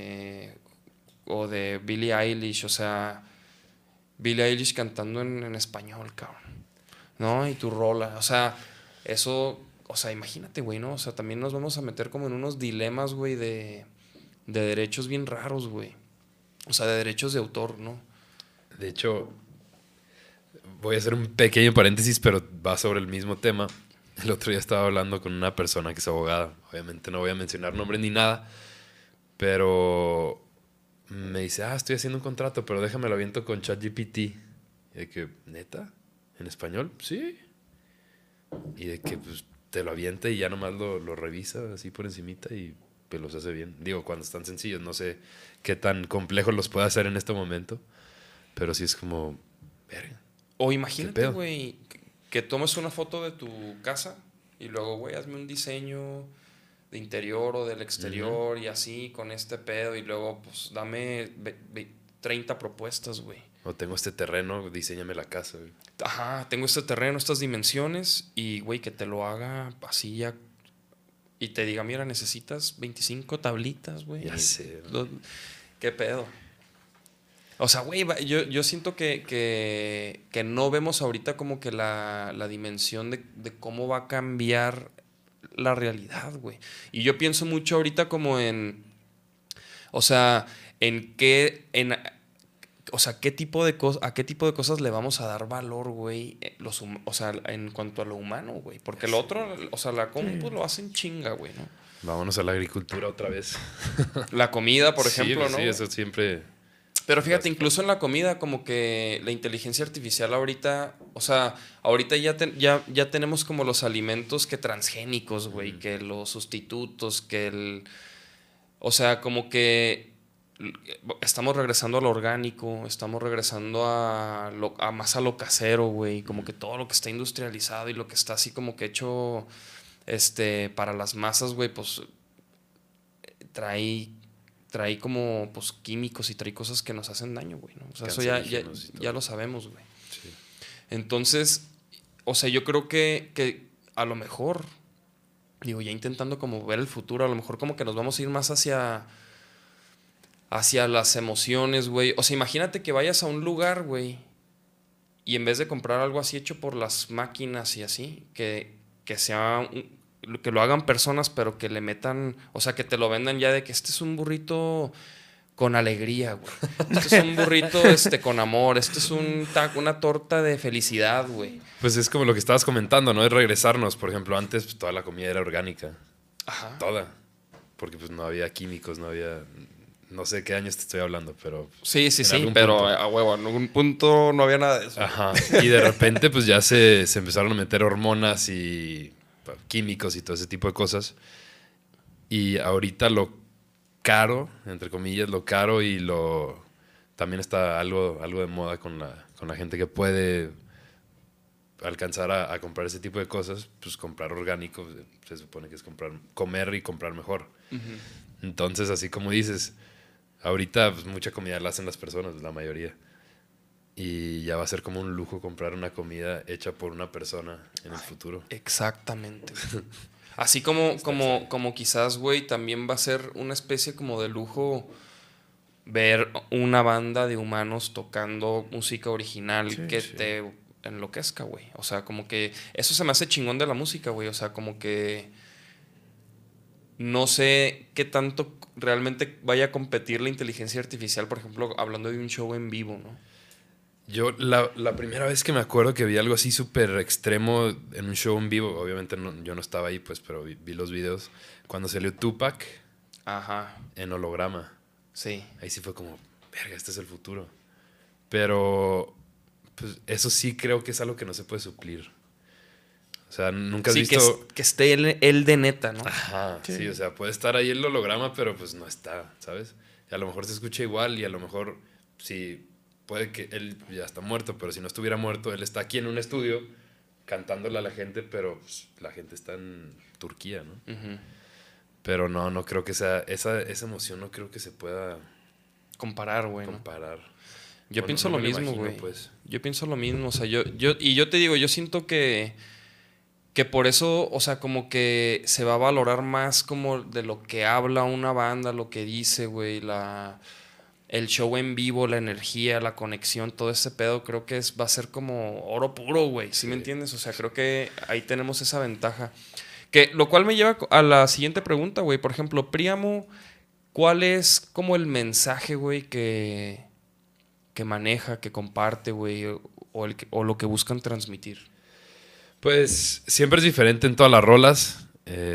de Billie Eilish? O sea, Billie Eilish cantando en español, cabrón, ¿no? Y tu rola, o sea, eso, o sea, imagínate, güey, ¿no? O sea, también nos vamos a meter como en unos dilemas, güey, de derechos bien raros, güey. O sea, de derechos de autor, ¿no? De hecho, voy a hacer un pequeño paréntesis, pero va sobre el mismo tema. El otro día estaba hablando con una persona que es abogada. Obviamente no voy a mencionar nombres ni nada, pero me dice, estoy haciendo un contrato, pero déjame lo aviento con ChatGPT. Y de que, ¿neta? ¿En español? Sí. Y de que pues, te lo avienta y ya nomás lo revisa así por encimita y pues los hace bien. Digo, cuando están sencillos, no sé qué tan complejos los puede hacer en este momento, pero sí es como, verga. O ¿Qué imagínate, pedo? güey, que tomes una foto de tu casa y luego, güey, hazme un diseño de interior o del exterior y así con este pedo y luego, pues, dame 30 propuestas, güey. O tengo este terreno, diseñame la casa, güey. Ajá, tengo este terreno, estas dimensiones y, güey, que te lo haga así ya y te diga, mira, necesitas 25 tablitas, güey. Ya sé, ¿Qué pedo? O sea, güey, yo siento que no vemos ahorita como que la dimensión de cómo va a cambiar la realidad, güey. Y yo pienso mucho ahorita como o sea, o sea, ¿a qué tipo de cosas le vamos a dar valor, güey? O sea, en cuanto a lo humano, güey. Porque lo otro, o sea, la compu lo hacen chinga, güey, ¿no? Vámonos a la agricultura otra vez. La comida, por Sí, ejemplo, pues ¿no? sí, eso siempre... Pero fíjate, incluso en la comida, como que la inteligencia artificial ahorita, o sea, ahorita ya tenemos como los alimentos que transgénicos, güey, que los sustitutos, o sea, como que estamos regresando a lo orgánico, estamos regresando más a lo casero, güey, como que todo lo que está industrializado y lo que está así como que hecho, para las masas, güey, pues trae como pues químicos y trae cosas que nos hacen daño, güey, ¿no? O sea, eso ya lo sabemos, güey. Sí. Entonces, o sea, yo creo que a lo mejor, digo, ya intentando como ver el futuro, a lo mejor como que nos vamos a ir más hacia las emociones, güey. O sea, imagínate que vayas a un lugar, güey, y en vez de comprar algo así hecho por las máquinas y así, que sea que lo hagan personas, pero que le metan, o sea, que te lo vendan ya de que este es un burrito con alegría, güey. Este es un burrito con amor, este es una torta de felicidad, güey. Pues es como lo que estabas comentando, ¿no? Es regresarnos. Por ejemplo, antes pues, toda la comida era orgánica. Ajá. Toda. Porque pues no había químicos, no había... No sé qué años te estoy hablando, pero... Sí, algún pero punto. a huevo, en algún punto no había nada de eso. Ajá. Y de repente pues ya se empezaron a meter hormonas y químicos y todo ese tipo de cosas. Y ahorita lo caro, entre comillas, lo caro y también está algo de moda con la gente que puede alcanzar a comprar ese tipo de cosas, pues comprar orgánico se supone que es comer y comprar mejor. Uh-huh. Entonces, así como dices, ahorita pues, mucha comida la hacen las personas, la mayoría. Y ya va a ser como un lujo comprar una comida hecha por una persona en el futuro. Exactamente. Así como quizás, güey, también va a ser una especie como de lujo ver una banda de humanos tocando música original te enloquezca, güey. O sea, como que eso se me hace chingón de la música, güey. O sea, como que no sé qué tanto realmente vaya a competir la inteligencia artificial, por ejemplo, hablando de un show en vivo, ¿no? Yo la primera vez que me acuerdo que vi algo así súper extremo en un show en vivo, obviamente yo no estaba ahí, pues, pero vi los videos, cuando salió Tupac. Ajá. En holograma. Sí. Ahí sí fue como, verga, este es el futuro. Pero, pues, eso sí creo que es algo que no se puede suplir. O sea, nunca has visto... que esté él de neta, ¿no? Ajá, sí, o sea, puede estar ahí el holograma, pero pues no está, ¿sabes? Y a lo mejor se escucha igual y a lo mejor, sí, puede que él ya está muerto, pero si no estuviera muerto, él está aquí en un estudio cantándole a la gente, pero pues, la gente está en Turquía, ¿no? Uh-huh. Pero no creo que sea... Esa emoción no creo que se pueda... comparar, güey. Comparar. Yo pienso lo mismo, güey. Pues. Yo pienso lo mismo. O sea, yo te digo, yo siento que por eso, o sea, como que se va a valorar más como de lo que habla una banda, lo que dice, güey, el show en vivo, la energía, la conexión, todo ese pedo, creo que va a ser como oro puro, güey. ¿Sí me entiendes? O sea, creo que ahí tenemos esa ventaja. Lo cual me lleva a la siguiente pregunta, güey. Por ejemplo, Príamo, ¿cuál es como el mensaje, güey, que maneja, que comparte, güey, o lo que buscan transmitir? Pues siempre es diferente en todas las rolas.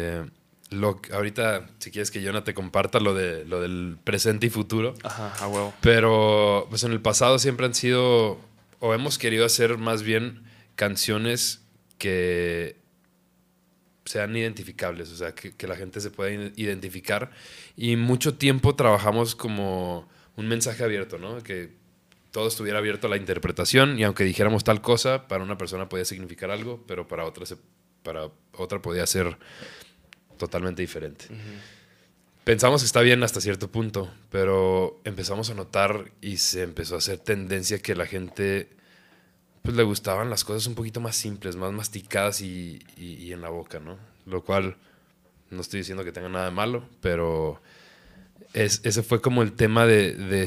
Ahorita, si quieres que Jonah te comparta lo del presente y futuro. Ajá, a huevo. Pero pues en el pasado siempre han sido, o hemos querido hacer más bien canciones que sean identificables, o sea, que la gente se pueda identificar. Y mucho tiempo trabajamos como un mensaje abierto, ¿no? Que todo estuviera abierto a la interpretación y aunque dijéramos tal cosa, para una persona podía significar algo, pero para otra podía ser totalmente diferente. Uh-huh. Pensamos que está bien hasta cierto punto, pero empezamos a notar y se empezó a hacer tendencia que la gente pues le gustaban las cosas un poquito más simples, más masticadas y en la boca, ¿no? Lo cual no estoy diciendo que tenga nada de malo, pero ese fue como el tema de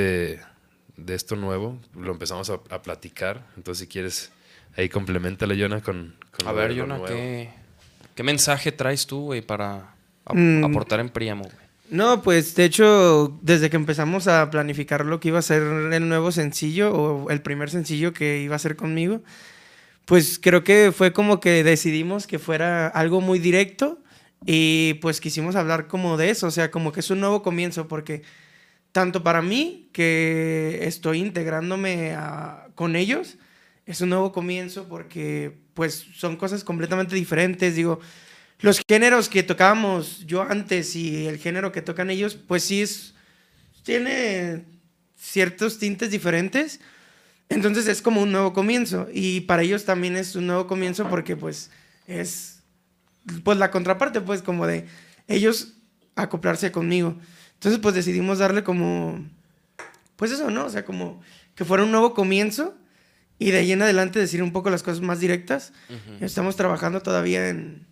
esto nuevo. Lo empezamos a platicar. Entonces, si quieres, ahí compleméntale, Jonah, con a ver, Jonah, ¿qué mensaje traes tú, güey, para aportar en Príamo, güey? No, pues de hecho, desde que empezamos a planificar lo que iba a ser el nuevo sencillo o el primer sencillo que iba a ser conmigo, pues creo que fue como que decidimos que fuera algo muy directo y pues quisimos hablar como de eso, o sea, como que es un nuevo comienzo, porque tanto para mí, que estoy integrándome con ellos, es un nuevo comienzo porque pues son cosas completamente diferentes, digo, los géneros que tocábamos yo antes y el género que tocan ellos, pues sí tiene ciertos tintes diferentes. Entonces es como un nuevo comienzo y para ellos también es un nuevo comienzo porque pues es pues la contraparte pues como de ellos acoplarse conmigo. Entonces pues decidimos darle como pues eso, ¿no? O sea, como que fuera un nuevo comienzo y de ahí en adelante decir un poco las cosas más directas. Estamos trabajando todavía en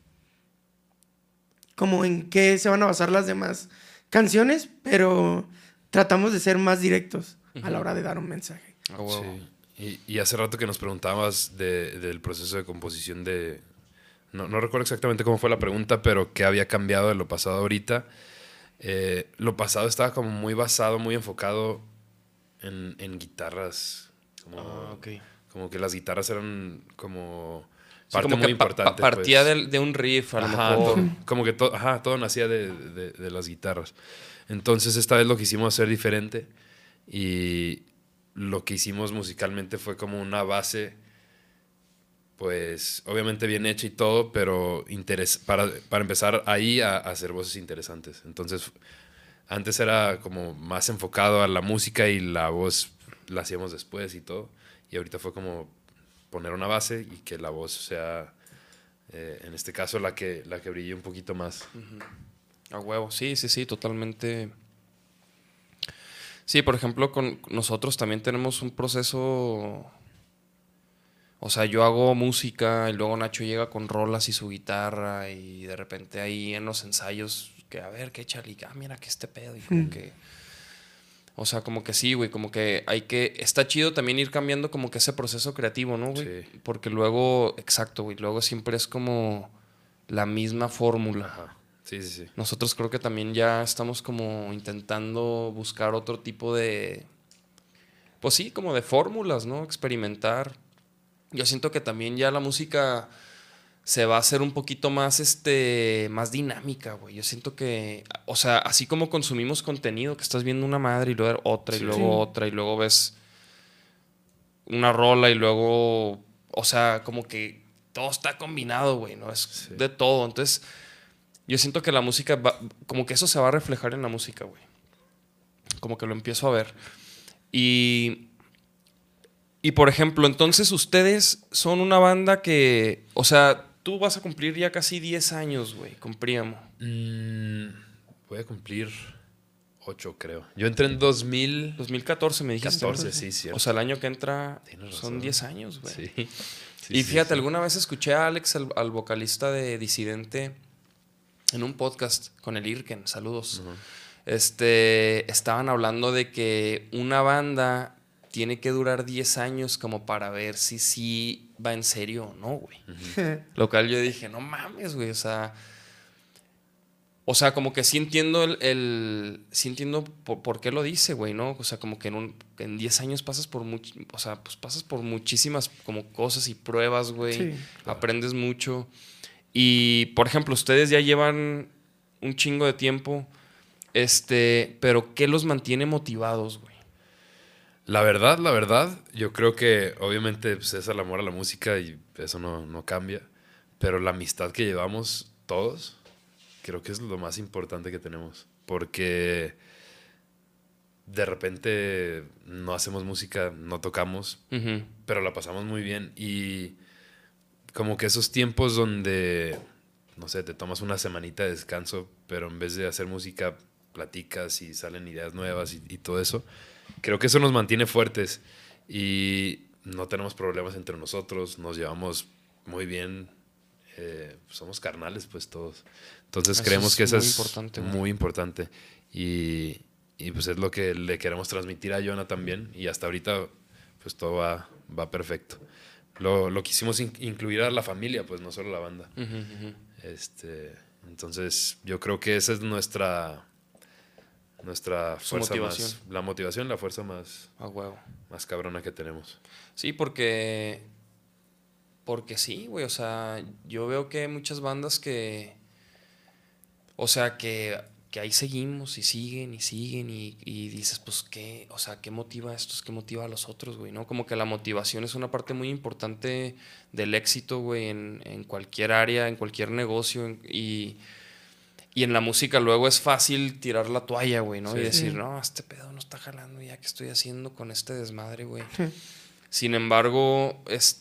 como en qué se van a basar las demás canciones, pero tratamos de ser más directos a la hora de dar un mensaje. Ah, huevo. Sí. Y hace rato que nos preguntabas del proceso de composición de... No recuerdo exactamente cómo fue la pregunta, pero qué había cambiado de lo pasado ahorita. Lo pasado estaba como muy basado, muy enfocado en guitarras. Como que las guitarras eran como Sí, parte como muy que importante. partía pues. de un riff, a lo Ajá, mejor. como que todo nacía de las guitarras. Entonces esta vez lo quisimos hacer diferente y lo que hicimos musicalmente fue como una base, pues obviamente bien hecha y todo, pero para empezar ahí a hacer voces interesantes. Entonces antes era como más enfocado a la música y la voz la hacíamos después y todo. Y ahorita fue como poner una base y que la voz sea, en este caso, la que brille un poquito más. A huevo, sí, totalmente. Sí, por ejemplo, con nosotros también tenemos un proceso. O sea, yo hago música y luego Nacho llega con rolas y su guitarra y de repente ahí en los ensayos que a ver, qué chalica, mira que este pedo y como que... O sea, como que sí, güey, como que está chido también ir cambiando como que ese proceso creativo, ¿no, güey? Sí. Porque luego, exacto, güey, luego siempre es como la misma fórmula. Ajá. Sí. Nosotros creo que también ya estamos como intentando buscar otro tipo de... Pues sí, como de fórmulas, ¿no? Experimentar. Yo siento que también ya la música se va a hacer un poquito más, más dinámica, güey. Yo siento que, o sea, así como consumimos contenido, que estás viendo una madre y luego otra y Sí. luego otra y luego ves una rola y luego, o sea, como que todo está combinado, güey, ¿no? Es de todo. Entonces, yo siento que la música, como que eso se va a reflejar en la música, güey. Como que lo empiezo a ver. Y por ejemplo, entonces ustedes son una banda que, o sea, tú vas a cumplir ya casi 10 años, güey, con Príamo. Voy a cumplir 8, creo. Yo entré en 2014 me dijiste. 14, sí, cierto. O sea, el año que entra Tienes razón. son 10 años, güey. Sí. Y fíjate, alguna vez escuché a Alex, al vocalista de Disidente, en un podcast con el Irken, saludos. Estaban hablando de que una banda tiene que durar 10 años como para ver si sí va en serio o no, güey. Lo cual yo dije, no mames, güey, o sea, como que sí entiendo sí entiendo por qué lo dice, güey, ¿no? O sea, como que en 10 años pasas por pasas por muchísimas como cosas y pruebas, güey. Sí, claro. Aprendes mucho. Y, por ejemplo, ustedes ya llevan un chingo de tiempo, pero ¿qué los mantiene motivados, güey? La verdad, yo creo que obviamente pues, es el amor a la música y eso no cambia, pero la amistad que llevamos todos, creo que es lo más importante que tenemos, porque de repente no hacemos música, no tocamos, pero la pasamos muy bien y como que esos tiempos donde, no sé, te tomas una semanita de descanso, pero en vez de hacer música, platicas y salen ideas nuevas y todo eso. Creo que eso nos mantiene fuertes y no tenemos problemas entre nosotros, nos llevamos muy bien, somos carnales pues todos. Entonces creemos que eso es muy importante y pues es lo que le queremos transmitir a Jonah también y hasta ahorita pues todo va perfecto. Lo quisimos incluir a la familia, pues no solo a la banda. Entonces yo creo que esa es nuestra nuestra Su fuerza motivación. más... La motivación, la fuerza más, A huevo. más cabrona que tenemos. Sí, porque sí, güey, o sea, yo veo que hay muchas bandas que, o sea, que ahí seguimos y siguen y dices, pues, ¿qué? O sea, ¿qué motiva a estos? ¿Qué motiva a los otros, güey? ¿No? Como que la motivación es una parte muy importante del éxito, güey, en cualquier área, en cualquier negocio, y en la música luego es fácil tirar la toalla, güey, ¿no? Sí. Y decir, Sí. no, este pedo no está jalando ya, ¿qué estoy haciendo con este desmadre, güey? Sin embargo,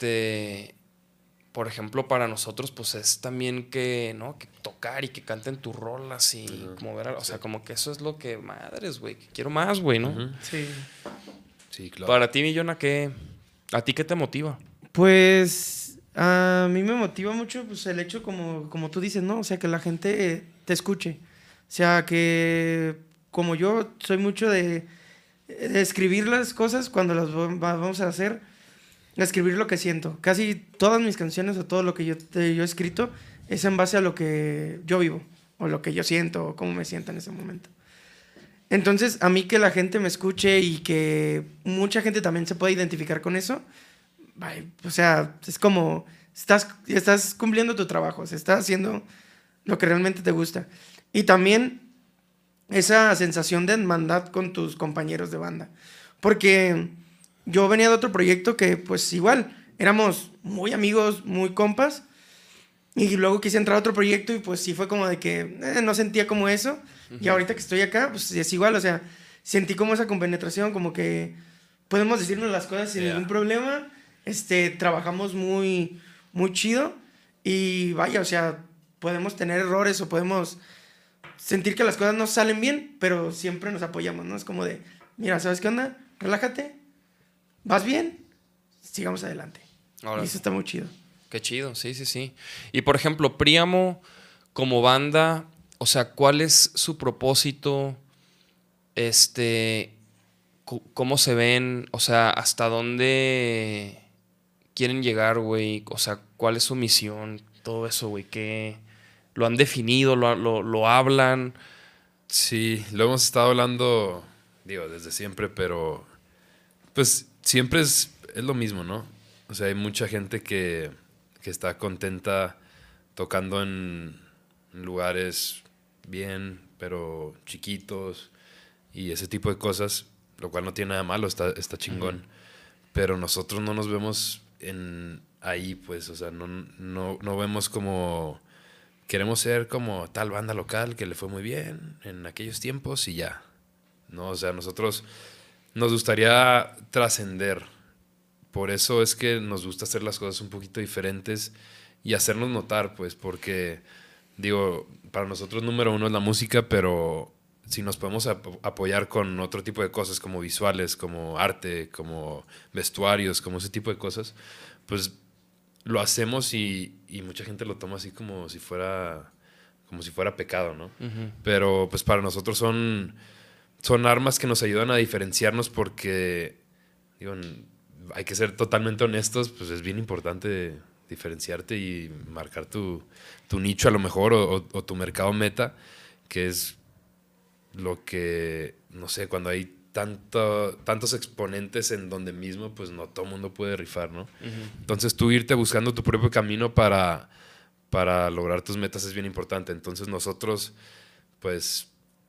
por ejemplo, para nosotros, pues es también que, ¿no? Que tocar y que canten tus rolas y como ver, o sea, como que eso es lo que, madres, güey, que quiero más, güey, ¿no? Ujú. Sí. Sí, claro. Para ti, Millona, ¿a ti qué te motiva? Pues a mí me motiva mucho pues, el hecho, como tú dices, ¿no? O sea, que la gente te escuche. O sea, que como yo soy mucho de escribir las cosas cuando las vamos a hacer, escribir lo que siento. Casi todas mis canciones o todo lo que yo he escrito es en base a lo que yo vivo, o lo que yo siento, o cómo me siento en ese momento. Entonces, a mí que la gente me escuche y que mucha gente también se pueda identificar con eso, ay, o sea, es como estás cumpliendo tu trabajo, se está haciendo lo que realmente te gusta. Y también esa sensación de hermandad con tus compañeros de banda. Porque yo venía de otro proyecto que pues igual, éramos muy amigos, muy compas, y luego quise entrar a otro proyecto y pues sí fue como de que no sentía como eso. Y ahorita que estoy acá, pues es igual, o sea, sentí como esa compenetración, como que podemos decirnos las cosas sin ningún problema. Trabajamos muy, muy chido y vaya, o sea, podemos tener errores o podemos sentir que las cosas no salen bien, pero siempre nos apoyamos, ¿no? Es como de, mira, ¿sabes qué onda? Relájate, ¿vas bien? Sigamos adelante. Ahora, Y eso está muy chido. qué chido, sí, sí, sí. Y por ejemplo, Príamo como banda, o sea, ¿cuál es su propósito? ¿Cómo se ven? O sea, ¿hasta dónde quieren llegar, güey? O sea, ¿cuál es su misión? Todo eso, güey, ¿qué? ¿Lo han definido? ¿Lo hablan? Sí, lo hemos estado hablando, digo, desde siempre, pero pues siempre es lo mismo, ¿no? O sea, hay mucha gente que está contenta tocando en lugares bien, pero chiquitos y ese tipo de cosas, lo cual no tiene nada malo, está chingón. Pero nosotros no nos vemos ahí, pues, o sea, no vemos como... Queremos ser como tal banda local que le fue muy bien en aquellos tiempos y ya. ¿No? O sea, nosotros nos gustaría trascender. Por eso es que nos gusta hacer las cosas un poquito diferentes y hacernos notar, pues, porque, digo, para nosotros número uno es la música, pero si nos podemos apoyar con otro tipo de cosas como visuales, como arte, como vestuarios, como ese tipo de cosas, pues lo hacemos y mucha gente lo toma así como si fuera pecado, ¿no? Pero pues para nosotros son armas que nos ayudan a diferenciarnos porque, digo, hay que ser totalmente honestos, pues es bien importante diferenciarte y marcar tu nicho a lo mejor o tu mercado meta, que es lo que, no sé, cuando hay tantos exponentes en donde mismo, pues no todo el mundo puede rifar, ¿no? Entonces tú irte buscando tu propio camino para lograr tus metas es bien importante. Entonces nosotros, pues,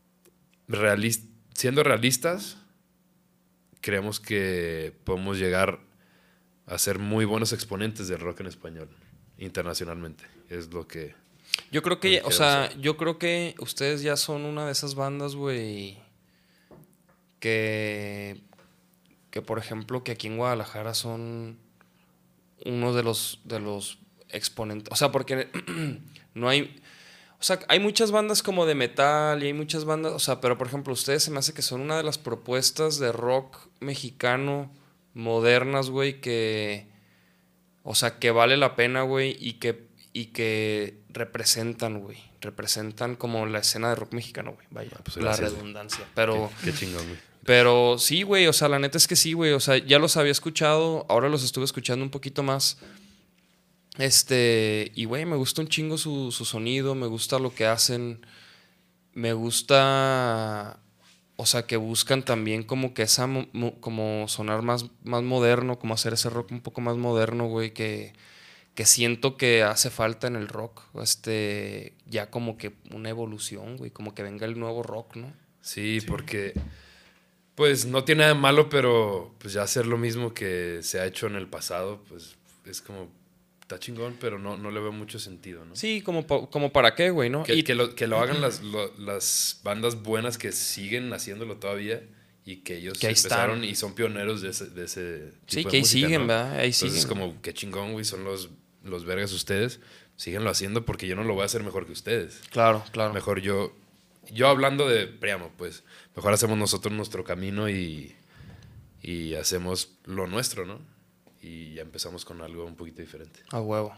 siendo realistas, creemos que podemos llegar a ser muy buenos exponentes del rock en español internacionalmente. Es lo que... Yo creo que, o sea, yo creo que ustedes ya son una de esas bandas, güey, que por ejemplo, que aquí en Guadalajara son uno de los exponentes. O sea, porque no hay... O sea, hay muchas bandas como de metal y hay muchas bandas... O sea, pero por ejemplo, ustedes se me hace que son una de las propuestas de rock mexicano modernas, güey, que... O sea, que vale la pena, güey, y que representan, güey. Representan como la escena de rock mexicano, güey. Vaya, pues la gracias, redundancia. Pero... Qué chingón, güey. Pero sí, güey, o sea, la neta es que sí, güey. O sea, ya los había escuchado, ahora los estuve escuchando un poquito más. Y güey, me gusta un chingo su sonido, me gusta lo que hacen, me gusta o sea, que buscan también como que esa, como sonar más moderno, como hacer ese rock un poco más moderno, güey, que siento que hace falta en el rock, ya como que una evolución, güey, como que venga el nuevo rock, ¿no? Sí, porque pues no tiene nada de malo, pero pues ya hacer lo mismo que se ha hecho en el pasado, pues es como, está chingón, pero no le veo mucho sentido, ¿no? Sí, como para qué, güey, ¿no? Que lo hagan las bandas buenas que siguen haciéndolo todavía y que ellos Que ahí empezaron están. y son pioneros de ese tipo Sí, de que ahí música, siguen, ¿no? ¿verdad? Ahí Entonces es siguen. como, qué chingón, güey, son los vergas ustedes. Síguenlo haciendo porque yo no lo voy a hacer mejor que ustedes. Claro, claro. Mejor yo hablando de Priamo, pues mejor hacemos nosotros nuestro camino y hacemos lo nuestro, ¿no? Y ya empezamos con algo un poquito diferente. A huevo.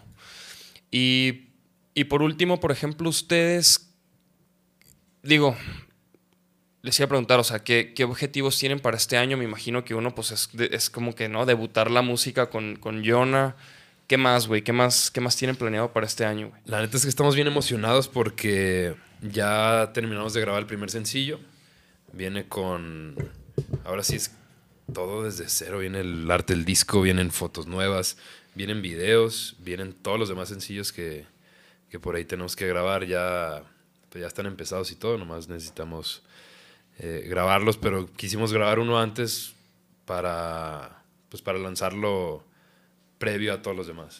Y por último, por ejemplo, ustedes, digo, les iba a preguntar, o sea, ¿qué objetivos tienen para este año? Me imagino que uno, pues, es como que, ¿no? Debutar la música con Jonah. ¿Qué más, güey? ¿Qué más tienen planeado para este año, güey? La neta es que estamos bien emocionados porque ya terminamos de grabar el primer sencillo. Viene con... Ahora sí es todo desde cero. Viene el arte del disco, vienen fotos nuevas, vienen videos, vienen todos los demás sencillos que por ahí tenemos que grabar. Ya, pues ya están empezados y todo, nomás necesitamos grabarlos, pero quisimos grabar uno antes para lanzarlo previo a todos los demás.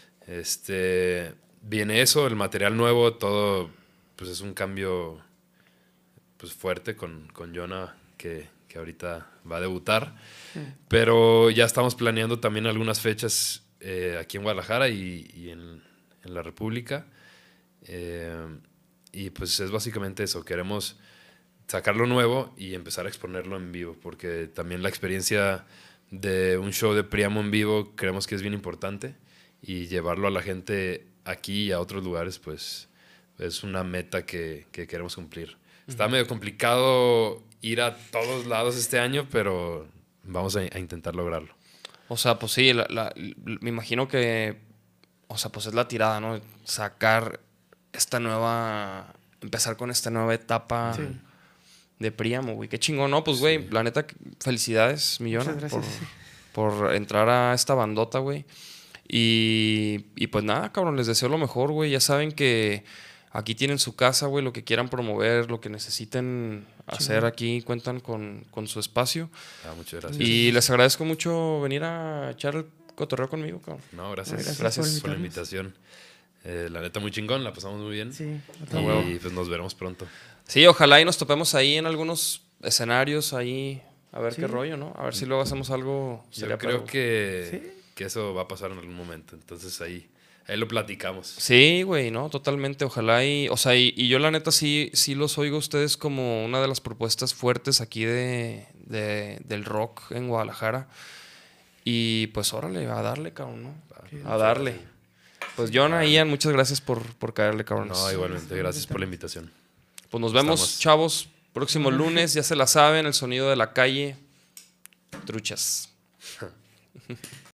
Viene eso, el material nuevo, todo pues es un cambio pues fuerte con Jonah que ahorita va a debutar. Pero ya estamos planeando también algunas fechas aquí en Guadalajara y en la República. Y pues es básicamente eso, queremos sacarlo nuevo y empezar a exponerlo en vivo, porque también la experiencia de un show de Priamo en vivo creemos que es bien importante y llevarlo a la gente aquí y a otros lugares pues es una meta que queremos cumplir. Está medio complicado ir a todos lados este año, pero vamos a intentar lograrlo. O sea, pues sí, me imagino que, o sea, pues es la tirada, ¿no? Sacar empezar con esta nueva etapa de Priamo, güey. Qué chingón, ¿no? Pues, güey, la neta, felicidades, Millona, por entrar a esta bandota, güey. Y pues nada, cabrón, les deseo lo mejor, güey. Ya saben que aquí tienen su casa, güey, lo que quieran promover, lo que necesiten hacer aquí, cuentan con su espacio. Muchas gracias. Y les agradezco mucho venir a echar el cotorreo conmigo, cabrón. No, gracias. Gracias por la invitación. La neta, muy chingón, la pasamos muy bien. Sí, y pues nos veremos pronto. Sí, ojalá y nos topemos ahí en algunos escenarios, ahí, a ver qué rollo, ¿no? A ver si luego hacemos algo. Yo creo que eso va a pasar en algún momento, entonces ahí lo platicamos. Sí, güey, ¿no? Totalmente, ojalá y... O sea, y yo la neta sí los oigo a ustedes como una de las propuestas fuertes aquí del rock en Guadalajara. Y pues órale, a darle, cabrón, ¿no? A darle. Pues Jonah, Ian, muchas gracias por caerle, cabrón. No, igualmente, gracias por la invitación. Pues nos vemos, chavos, próximo lunes, ya se la saben, el sonido de la calle. Truchas.